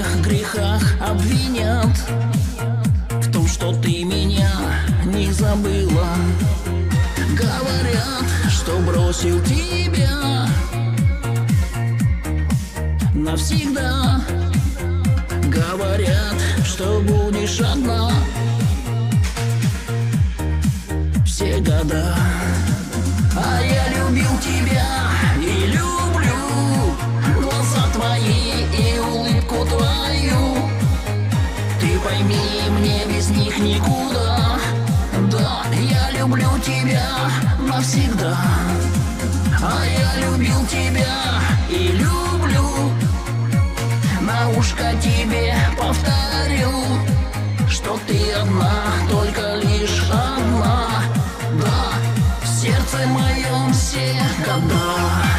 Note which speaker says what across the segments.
Speaker 1: всех грехах обвинят, в том, что ты меня не забыла. Говорят, что бросил тебя навсегда. Говорят, что будешь одна все года. А я любил тебя и люблю глаза твои и улыбку твою. Ты пойми, мне без них никуда. Да, я люблю тебя навсегда. А я любил тебя и люблю. На ушко тебе повторю, что ты одна, только лишь одна. Да, в сердце моем все года.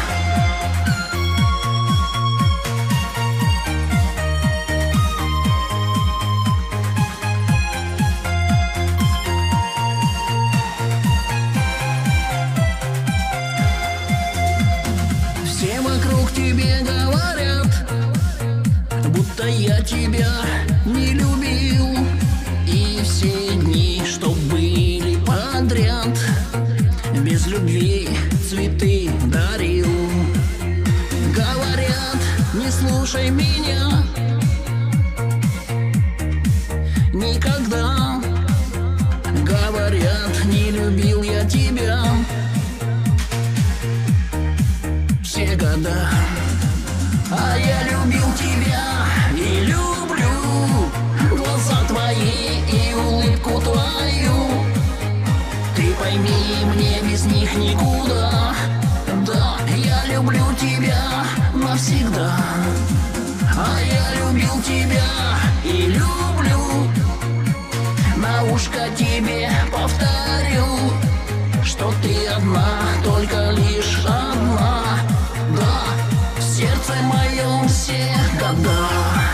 Speaker 1: Все вокруг тебе говорят, будто я тебя не любил. И все дни, что были подряд, без любви цветы дарил. Говорят, не слушай меня никогда. Говорят, не любил я тебя все года. А я любил тебя и люблю глаза твои и улыбку твою. Ты пойми, мне без них никуда. Да, я люблю тебя навсегда. А я любил тебя и люблю. На ушко тебе повторю, что ты одна, только лишь одна. Да, в сердце моем все года.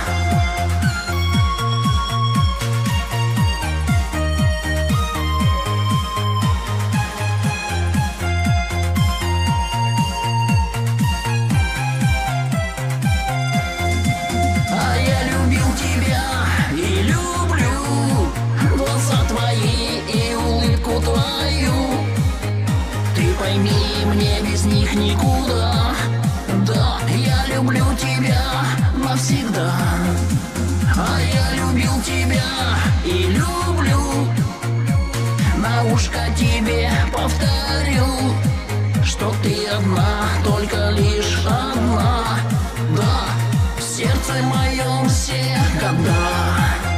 Speaker 1: А я любил тебя и люблю глаза твои и улыбку твою. Ты пойми, мне без них никуда. Да, я люблю тебя навсегда. А я любил тебя и люблю. На ушко тебе повторю, что ты одна, только лишь одна. Да, в сердце моем все года.